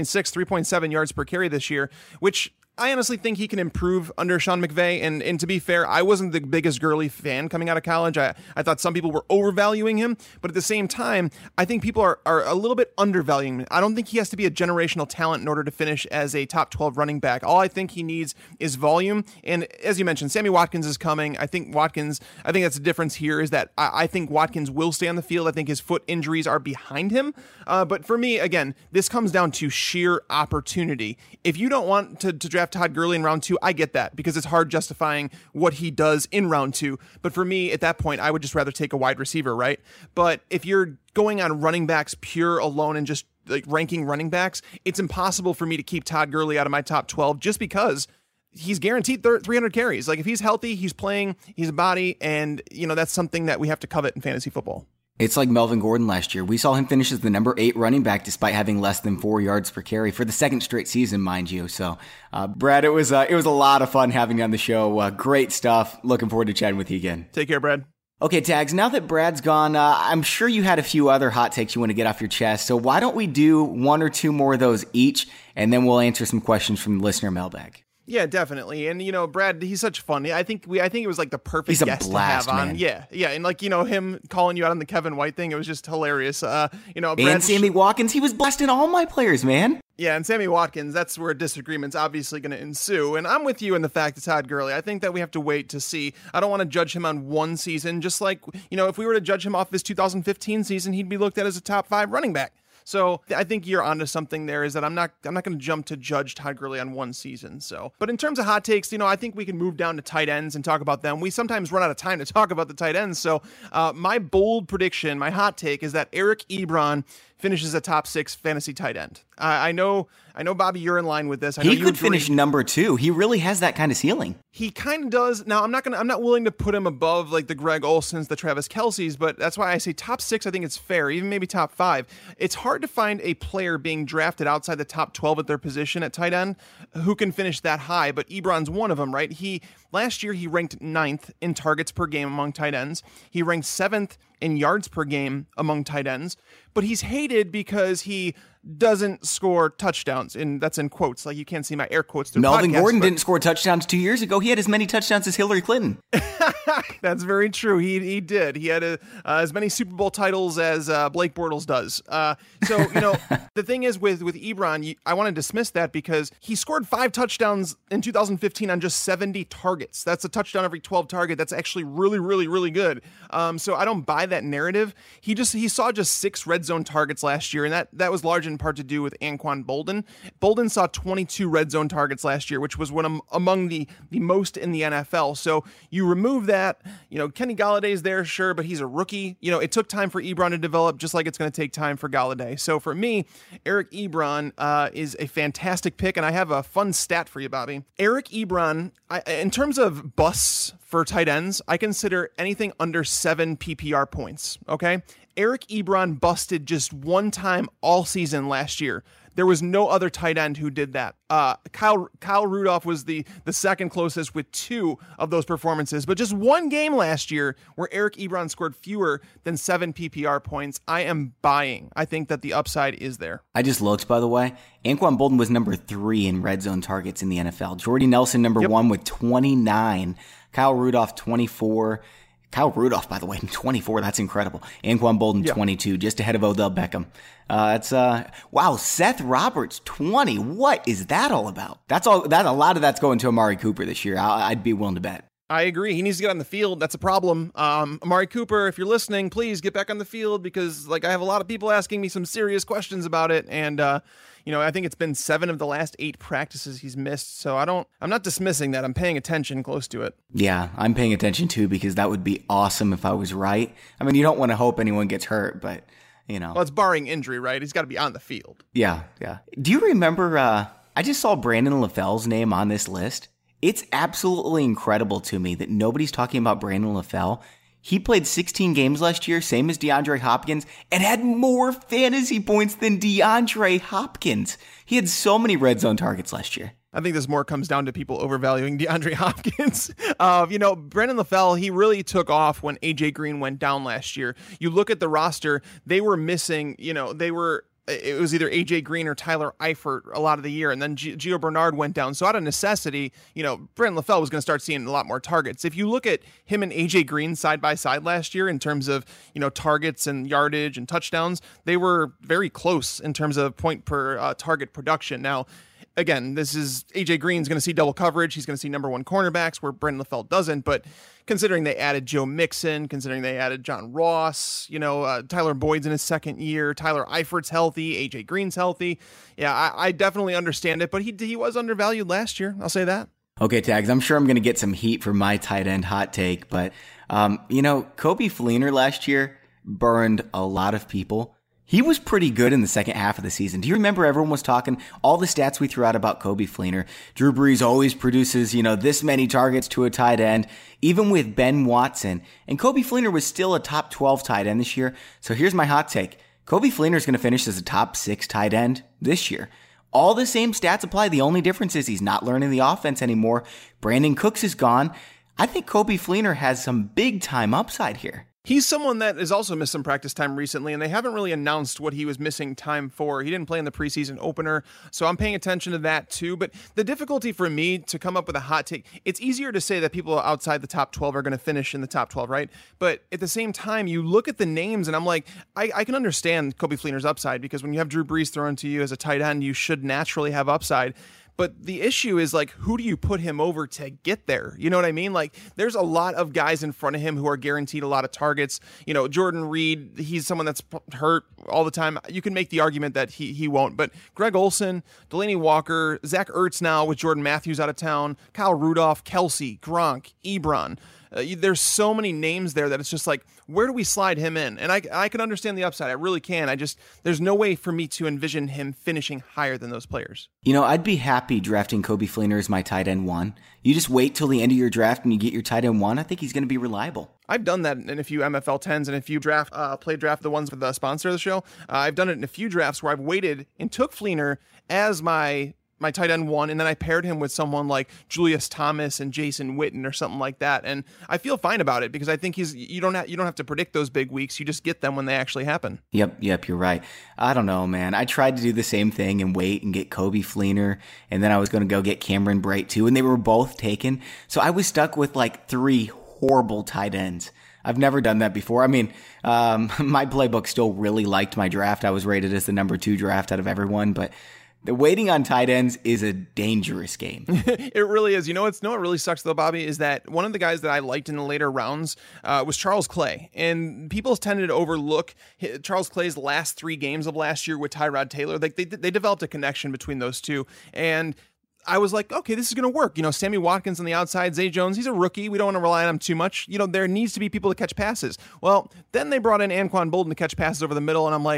[SPEAKER 6] 3.7 yards per carry this year, which I honestly think he can improve under Sean McVay. And to be fair, I wasn't the biggest Gurley fan coming out of college. I thought some people were overvaluing him. But at the same time, I think people are a little bit undervaluing him. I don't think he has to be a generational talent in order to finish as a top 12 running back. All I think he needs is volume. And as you mentioned, Sammy Watkins is coming. I think that's the difference here is that I think Watkins will stay on the field. I think his foot injuries are behind him. But for me, again, this comes down to sheer opportunity. If you don't want to draft Todd Gurley in round 2, I get that because it's hard justifying what he does in round 2. But for me, at that point, I would just rather take a wide receiver, right? But if you're going on running backs pure alone and just like ranking running backs, it's impossible for me to keep Todd Gurley out of my top 12 just because he's guaranteed 300 carries. Like, if he's healthy, he's playing, he's a body, and that's something that we have to covet in fantasy football.
[SPEAKER 5] It's like Melvin Gordon last year. We saw him finish as the number 8 running back despite having less than 4 yards per carry for the second straight season, mind you. So, Brad, it was a lot of fun having you on the show. Great stuff. Looking forward to chatting with you again.
[SPEAKER 6] Take care, Brad.
[SPEAKER 5] Okay, Tags, now that Brad's gone, I'm sure you had a few other hot takes you want to get off your chest. So why don't we do 1 or 2 more of those each, and then we'll answer some questions from the listener mailbag.
[SPEAKER 6] Yeah, definitely. And, Brad, he's such fun. I think it was like the perfect guest
[SPEAKER 5] blast,
[SPEAKER 6] to have on.
[SPEAKER 5] Man.
[SPEAKER 6] Yeah. And him calling you out on the Kevin White thing, it was just hilarious. Brad,
[SPEAKER 5] and Sammy Watkins, he was blasting all my players, man.
[SPEAKER 6] Yeah, and Sammy Watkins, that's where disagreement's obviously going to ensue. And I'm with you in the fact that Todd Gurley, I think that we have to wait to see. I don't want to judge him on one season. Just like, if we were to judge him off his 2015 season, he'd be looked at as a top 5 running back. So I think you're onto something there is that I'm not going to jump to judge Todd Gurley on one season. So, but in terms of hot takes, I think we can move down to tight ends and talk about them. We sometimes run out of time to talk about the tight ends. So my bold prediction, my hot take is that Eric Ebron finishes a top 6 fantasy tight end. I know, Bobby, you're in line with this. I know
[SPEAKER 5] he could finish number 2. He really has that kind of ceiling.
[SPEAKER 6] He kind of does. Now, I'm not willing to put him above like the Greg Olsons, the Travis Kelce's, but that's why I say top 6. I think it's fair, even maybe top 5. It's hard to find a player being drafted outside the top 12 at their position at tight end who can finish that high, but Ebron's one of them, right? Last year, he ranked 9th in targets per game among tight ends. He ranked 7th in yards per game among tight ends, but he's hated because he doesn't score touchdowns, and that's in quotes. Like, you can't see my air quotes through
[SPEAKER 5] Melvin Gordon didn't score touchdowns 2 years ago. He had as many touchdowns as Hillary Clinton.
[SPEAKER 6] That's very true. He did. He had as many Super Bowl titles as Blake Bortles does. So, the thing is with Ebron, I want to dismiss that because he scored 5 touchdowns in 2015 on just 70 targets. That's a touchdown every 12 target. That's actually really, really, really good. So I don't buy that narrative. He saw just 6 red zone targets last year, and that was large in part to do with Anquan Boldin. Boldin saw 22 red zone targets last year, which was among the most in the NFL. So you remove that, Kenny Galladay's there, sure, but he's a rookie. It took time for Ebron to develop, just like it's going to take time for Galladay. So for me, Eric Ebron is a fantastic pick, and I have a fun stat for you, Bobby. Eric Ebron, in terms of busts for tight ends, I consider anything under 7 PPR points, okay? Eric Ebron busted just one time all season last year. There was no other tight end who did that. Kyle Rudolph was the second closest with 2 of those performances, but just one game last year where Eric Ebron scored fewer than 7 PPR points. I am buying. I think that the upside is there.
[SPEAKER 5] I just looked, by the way. Anquan Boldin was number 3 in red zone targets in the NFL. Jordy Nelson, number 1 with 29. Kyle Rudolph, 24. Kyle Rudolph, by the way, 24. That's incredible. Anquan Boldin, 22, just ahead of Odell Beckham. Wow. Seth Roberts, 20. What is that all about? A lot of that's going to Amari Cooper this year. I'd be willing to bet.
[SPEAKER 6] I agree. He needs to get on the field. That's a problem. Amari Cooper, if you're listening, please get back on the field because I have a lot of people asking me some serious questions about it. And, I think it's been 7 of the last 8 practices he's missed. So I'm not dismissing that. I'm paying attention close to it.
[SPEAKER 5] Yeah, I'm paying attention too because that would be awesome if I was right. I mean, you don't want to hope anyone gets hurt, but
[SPEAKER 6] Well, it's barring injury, right? He's got to be on the field.
[SPEAKER 5] Yeah. Do you remember, I just saw Brandon LaFell's name on this list. It's absolutely incredible to me that nobody's talking about Brandon LaFell. He played 16 games last year, same as DeAndre Hopkins, and had more fantasy points than DeAndre Hopkins. He had so many red zone targets last year.
[SPEAKER 6] I think this more comes down to people overvaluing DeAndre Hopkins. Brandon LaFell, he really took off when AJ Green went down last year. You look at the roster, they were missing, it was either AJ Green or Tyler Eifert a lot of the year, and then Gio Bernard went down. So out of necessity, Brandon LaFell was going to start seeing a lot more targets. If you look at him and AJ Green side by side last year in terms of, targets and yardage and touchdowns, they were very close in terms of point per target production. Now, again, this is AJ Green's going to see double coverage. He's going to see number 1 cornerbacks where Brandon LaFell doesn't. But considering they added Joe Mixon, considering they added John Ross, Tyler Boyd's in his second year, Tyler Eifert's healthy, AJ Green's healthy. Yeah, I definitely understand it. But he was undervalued last year. I'll say that.
[SPEAKER 5] Okay, Tags, I'm sure I'm going to get some heat for my tight end hot take. But, Coby Fleener last year burned a lot of people. He was pretty good in the second half of the season. Do you remember everyone was talking all the stats we threw out about Coby Fleener? Drew Brees always produces, this many targets to a tight end, even with Ben Watson. And Coby Fleener was still a top 12 tight end this year. So here's my hot take. Coby Fleener is going to finish as a top 6 tight end this year. All the same stats apply. The only difference is he's not learning the offense anymore. Brandon Cooks is gone. I think Coby Fleener has some big time upside here.
[SPEAKER 6] He's someone that has also missed some practice time recently, and they haven't really announced what he was missing time for. He didn't play in the preseason opener, so I'm paying attention to that too. But the difficulty for me to come up with a hot take, it's easier to say that people outside the top 12 are going to finish in the top 12, right? But at the same time, you look at the names, and I'm like, I can understand Coby Fleener's upside because when you have Drew Brees thrown to you as a tight end, you should naturally have upside. But the issue is, who do you put him over to get there? You know what I mean? There's a lot of guys in front of him who are guaranteed a lot of targets. Jordan Reed, he's someone that's hurt all the time. You can make the argument that he won't. But Greg Olsen, Delaney Walker, Zach Ertz now with Jordan Matthews out of town, Kyle Rudolph, Kelsey, Gronk, Ebron. There's so many names there that it's just where do we slide him in? And I can understand the upside. I really can. There's no way for me to envision him finishing higher than those players.
[SPEAKER 5] I'd be happy drafting Coby Fleener as my tight end 1. You just wait till the end of your draft and you get your tight end 1. I think he's going to be reliable.
[SPEAKER 6] I've done that in a few MFL 10s and a few draft the ones with the sponsor of the show. I've done it in a few drafts where I've waited and took Fleener as my tight end 1, and then I paired him with someone like Julius Thomas and Jason Witten or something like that, and I feel fine about it because I think you don't have to predict those big weeks. You just get them when they actually happen.
[SPEAKER 5] Yep, you're right. I don't know, man. I tried to do the same thing and wait and get Coby Fleener, and then I was going to go get Cameron Brate too, and they were both taken. So I was stuck with 3 horrible tight ends. I've never done that before. I mean, my playbook still really liked my draft. I was rated as the number 2 draft out of everyone, but the waiting on tight ends is a dangerous game.
[SPEAKER 6] It really is. What really sucks though, Bobby, is that one of the guys that I liked in the later rounds was Charles Clay. And people tended to overlook Charles Clay's last 3 games of last year with Tyrod Taylor. They developed a connection between those two. And I was like, okay, this is going to work. Sammy Watkins on the outside, Zay Jones, he's a rookie. We don't want to rely on him too much. There needs to be people to catch passes. Well, then they brought in Anquan Boldin to catch passes over the middle. And I'm like,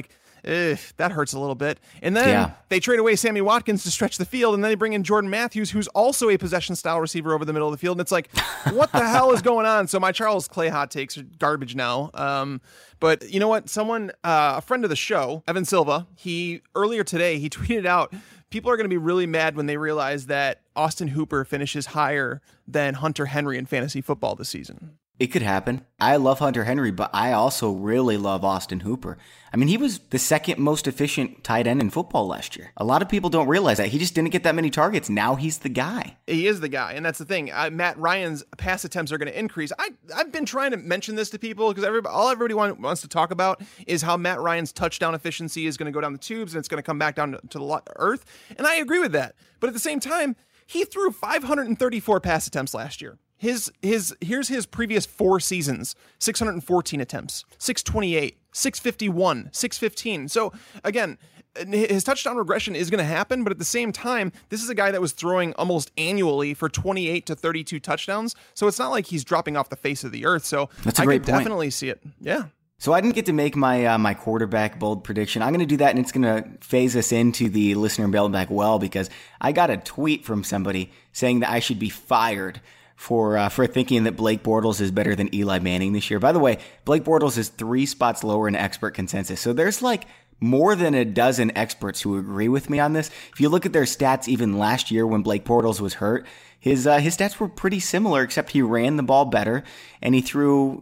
[SPEAKER 6] that hurts a little bit. And then they trade away Sammy Watkins to stretch the field, and then they bring in Jordan Matthews, who's also a possession-style receiver over the middle of the field. And it's like, what the hell is going on? So my Charles Clay hot takes are garbage now. But you know what? Someone, a friend of the show, Evan Silva, earlier today, he tweeted out, people are going to be really mad when they realize that Austin Hooper finishes higher than Hunter Henry in fantasy football this season.
[SPEAKER 5] It could happen. I love Hunter Henry, but I also really love Austin Hooper. I mean, he was the second most efficient tight end in football last year. A lot of people don't realize that. He just didn't get that many targets. Now he's the guy.
[SPEAKER 6] He is the guy, and that's the thing. Matt Ryan's pass attempts are going to increase. I've been trying to mention this to people because all everybody wants to talk about is how Matt Ryan's touchdown efficiency is going to go down the tubes and it's going to come back down to the earth, and I agree with that. But at the same time, he threw 534 pass attempts last year. Here's his previous 4 seasons: 614 attempts, 628, 651, 615. So again, his touchdown regression is going to happen, but at the same time, this is a guy that was throwing almost annually for 28 to 32 touchdowns. So it's not like he's dropping off the face of the earth. So
[SPEAKER 5] that's a great point.
[SPEAKER 6] Definitely see it. Yeah.
[SPEAKER 5] So I didn't get to make my my quarterback bold prediction. I'm going to do that, and it's going to phase us into the listener mailbag well, because I got a tweet from somebody saying that I should be fired for thinking that Blake Bortles is better than Eli Manning this year. By the way, Blake Bortles is 3 spots lower in expert consensus. So there's like more than a dozen experts who agree with me on this. If you look at their stats, even last year when Blake Bortles was hurt, his stats were pretty similar, except he ran the ball better and he threw,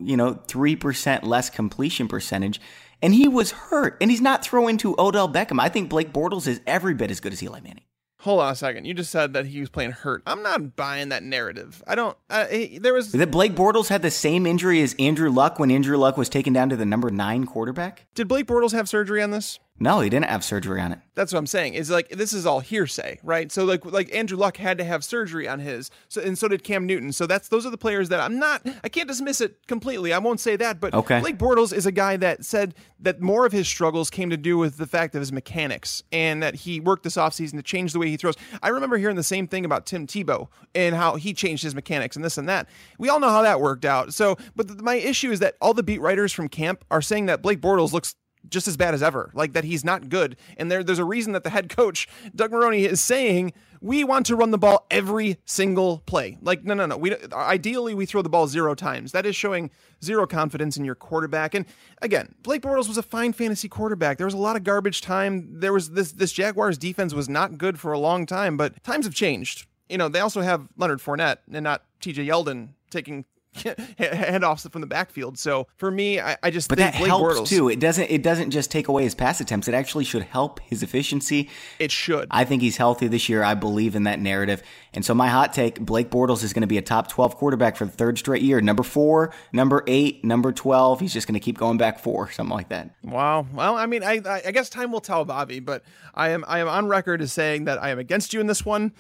[SPEAKER 5] 3% less completion percentage. And he was hurt, and he's not throwing to Odell Beckham. I think Blake Bortles is every bit as good as Eli Manning.
[SPEAKER 6] Hold on a second. You just said that he was playing hurt. I'm not buying that narrative. I don't.
[SPEAKER 5] That Blake Bortles had the same injury as Andrew Luck when Andrew Luck was taken down to the number 9 quarterback.
[SPEAKER 6] Did Blake Bortles have surgery on this?
[SPEAKER 5] No, he didn't have surgery on it.
[SPEAKER 6] That's what I'm saying. Is like, this is all hearsay, right? So like Andrew Luck had to have surgery on his, and so did Cam Newton. So those are the players that I can't dismiss it completely. I won't say that, but
[SPEAKER 5] okay.
[SPEAKER 6] Blake Bortles is a guy that said that more of his struggles came to do with the fact of his mechanics, and that he worked this offseason to change the way he throws. I remember hearing the same thing about Tim Tebow and how he changed his mechanics and this and that. We all know how that worked out. So, but my issue is that all the beat writers from camp are saying that Blake Bortles looks just as bad as ever, like that he's not good. And there's a reason that the head coach, Doug Marrone, is saying, we want to run the ball every single play. Like, no. Ideally, we throw the ball 0 times. That is showing zero confidence in your quarterback. And again, Blake Bortles was a fine fantasy quarterback. There was a lot of garbage time. There was this Jaguars defense was not good for a long time, but times have changed. They also have Leonard Fournette and not TJ Yeldon taking handoffs from the backfield. So for me, I just think
[SPEAKER 5] that
[SPEAKER 6] Blake
[SPEAKER 5] helps
[SPEAKER 6] Bortles,
[SPEAKER 5] too. It doesn't just take away his pass attempts. It actually should help his efficiency.
[SPEAKER 6] It should.
[SPEAKER 5] I think he's healthy this year. I believe in that narrative. And so my hot take, Blake Bortles is going to be a top 12 quarterback for the 3rd straight year. Number 4, number 8, number 12. He's just going to keep going back 4, something like that.
[SPEAKER 6] Wow. Well, I mean, I guess time will tell, Bobby, but I am on record as saying that I am against you in this one.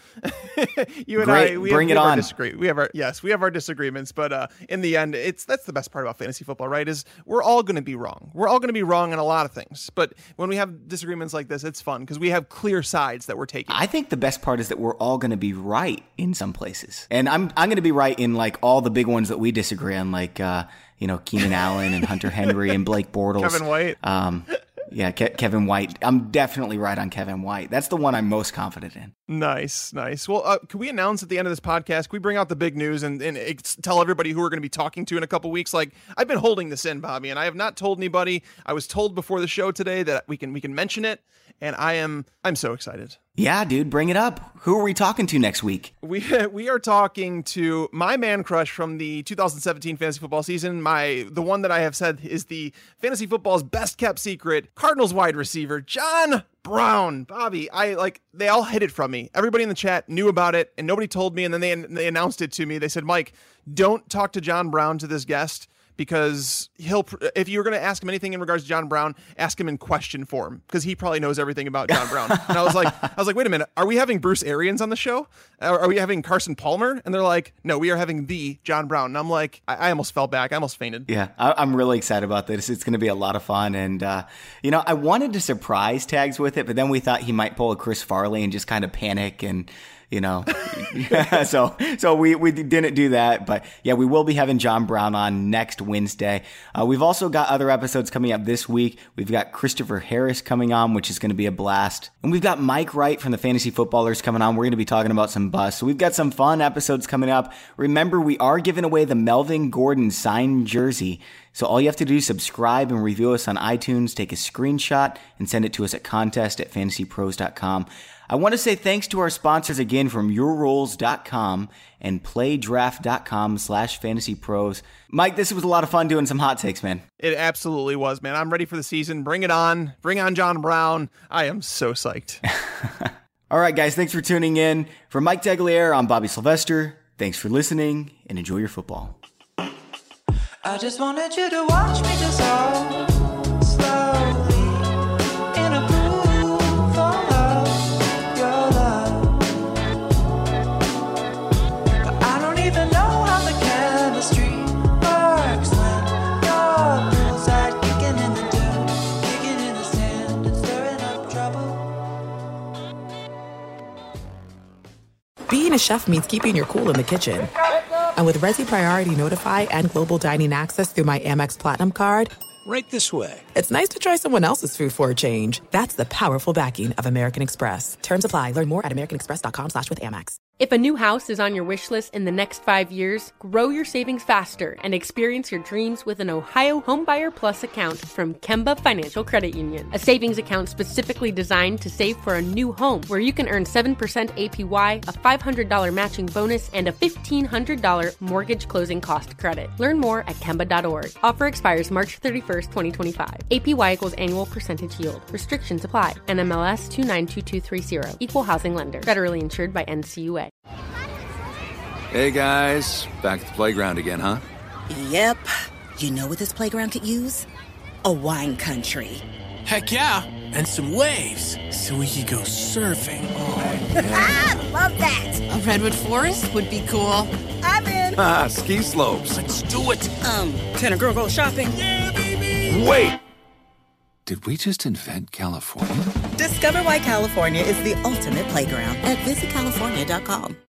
[SPEAKER 6] You and
[SPEAKER 5] Great.
[SPEAKER 6] we
[SPEAKER 5] Bring
[SPEAKER 6] have
[SPEAKER 5] it on.
[SPEAKER 6] We have our disagreements, but in the end, that's the best part about fantasy football, right? Is we're all going to be wrong. We're all going to be wrong in a lot of things, but when we have disagreements like this, it's fun because we have clear sides that we're taking.
[SPEAKER 5] I think the best part is that we're all going to be right in some places, and I'm going to be right in like all the big ones that we disagree on, like Keenan Allen and Hunter Henry and Blake Bortles,
[SPEAKER 6] Kevin White.
[SPEAKER 5] Yeah, Kevin White. I'm definitely right on Kevin White. That's the one I'm most confident in.
[SPEAKER 6] Nice. Well, can we announce at the end of this podcast, can we bring out the big news and tell everybody who we're going to be talking to in a couple weeks? Like, I've been holding this in, Bobby, and I have not told anybody. I was told before the show today that we can mention it, and I'm so excited.
[SPEAKER 5] Yeah, dude, bring it up. Who are we talking to next week?
[SPEAKER 6] We are talking to my man crush from the 2017 fantasy football season. The one that I have said is the fantasy football's best kept secret, Cardinals wide receiver, John Brown. Bobby, they all hid it from me. Everybody in the chat knew about it and nobody told me. And then they announced it to me. They said, Mike, don't talk to John Brown, to this guest, because if you're going to ask him anything in regards to John Brown, ask him in question form, because he probably knows everything about John Brown. And I was like, wait a minute, are we having Bruce Arians on the show? Are we having Carson Palmer? And they're like, no, we are having the John Brown. And I'm like, I almost fell back. I almost fainted.
[SPEAKER 5] Yeah, I'm really excited about this. It's going to be a lot of fun. And, I wanted to surprise Tags with it, but then we thought he might pull a Chris Farley and just kind of panic and, So we didn't do that, but yeah, we will be having John Brown on next Wednesday. We've also got other episodes coming up this week. We've got Christopher Harris coming on, which is going to be a blast. And we've got Mike Wright from the Fantasy Footballers coming on. We're going to be talking about some busts. So we've got some fun episodes coming up. Remember, we are giving away the Melvin Gordon signed jersey. So all you have to do is subscribe and review us on iTunes, take a screenshot, and send it to us at contest@fantasypros.com. I want to say thanks to our sponsors again from yourrules.com and playdraft.com/fantasypros. Mike, this was a lot of fun doing some hot takes, man.
[SPEAKER 6] It absolutely was, man. I'm ready for the season. Bring it on. Bring on John Brown. I am so psyched.
[SPEAKER 5] All right, guys, thanks for tuning in. For Mike Tagliere, I'm Bobby Sylvester. Thanks for listening and enjoy your football.
[SPEAKER 8] I just wanted you to watch me dissolve slowly in a pool of your love. But I don't even know how the chemistry works when your poolside kicking in the dirt, kicking in the sand and stirring up trouble.
[SPEAKER 3] Being a chef means keeping your cool in the kitchen. And with Resi Priority Notify and Global Dining Access through my Amex Platinum card,
[SPEAKER 9] right this way.
[SPEAKER 3] It's nice to try someone else's food for a change. That's the powerful backing of American Express. Terms apply. Learn more at americanexpress.com/withAmex.
[SPEAKER 10] If a new house is on your wish list in the next 5 years, grow your savings faster and experience your dreams with an Ohio Homebuyer Plus account from Kemba Financial Credit Union. A savings account specifically designed to save for a new home, where you can earn 7% APY, a $500 matching bonus, and a $1,500 mortgage closing cost credit. Learn more at Kemba.org. Offer expires March 31st, 2025. APY equals annual percentage yield. Restrictions apply. NMLS 292230. Equal housing lender. Federally insured by NCUA.
[SPEAKER 9] Hey guys, back at the playground again, huh?
[SPEAKER 11] Yep. You know what this playground could use? A wine country.
[SPEAKER 12] Heck yeah, and some waves so we could go surfing. Oh,
[SPEAKER 11] yeah. Love that.
[SPEAKER 13] A redwood forest would be cool.
[SPEAKER 11] I'm in.
[SPEAKER 9] Ski slopes.
[SPEAKER 12] Let's do it.
[SPEAKER 11] Can a girl go shopping?
[SPEAKER 12] Yeah, baby.
[SPEAKER 9] Wait. Did we just invent California?
[SPEAKER 11] Discover why California is the ultimate playground at visitcalifornia.com.